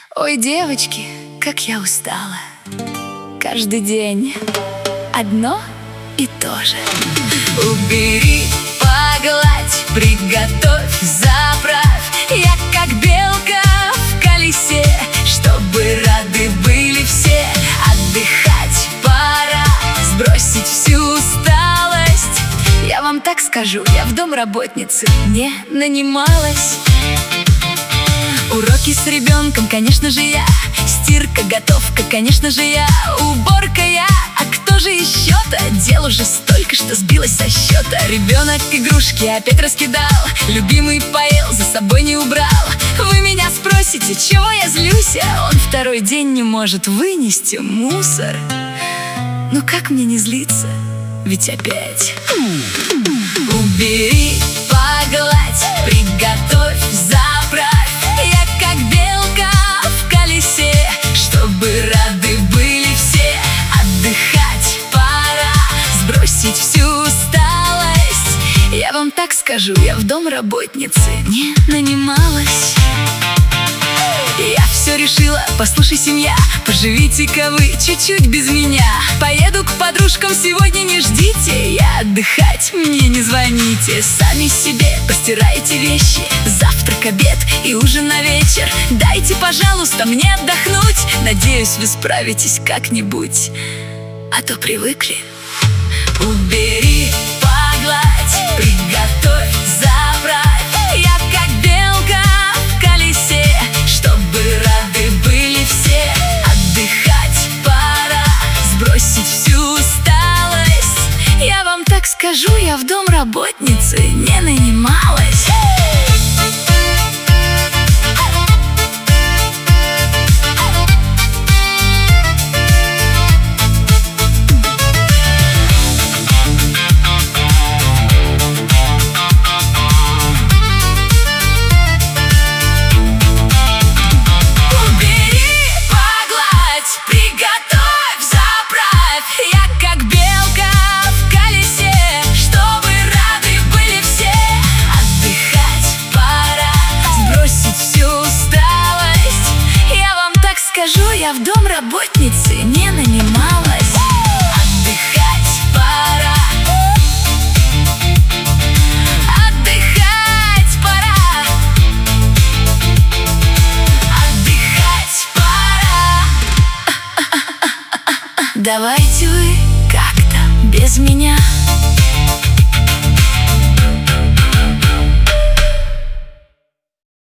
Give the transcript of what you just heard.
Ой, девочки, как я устала. Каждый день одно и то же. Убери, погладь, приготовь, заправь. Я как белка в колесе, чтобы рады были все. Отдыхать пора, сбросить всю усталость. Я вам так скажу, я в домработнице не нанималась. Уроки с ребенком, конечно же, я. Стирка, готовка, конечно же, я. Уборка я. А кто же еще-то? Дел уже столько, что сбилась со счета. Ребенок игрушки опять раскидал, любимый поел, за собой не убрал. Вы меня спросите, чего я злюсь? А он второй день не может вынести мусор. Ну как мне не злиться? Ведь опять. Убери, погладь, приготовь, заправь. Я как белка в колесе, чтобы рады были все. Отдыхать пора, сбросить всю усталость. Я вам так скажу, я в домработнице не нанималась. Я все решила, послушай, семья, поживите-ка вы чуть-чуть без меня. Поеду к подружкам, сегодня не ждите. Я отдыхать, мне не звоните. Сами себе постирайте вещи. Завтрак, обед и ужин на вечер. Дайте, пожалуйста, мне отдохнуть. Надеюсь, вы справитесь как-нибудь, а то привыкли. Убери, погладь, приготовь, заправь. Я как белка в колесе, чтобы рады были все. Отдыхать пора, сбросить всю усталость. Я вам так скажу, я в домработнице не нанималась. Я в домработнице не нанималась. Отдыхать пора. Отдыхать пора. Отдыхать пора. Давайте вы как-то без меня.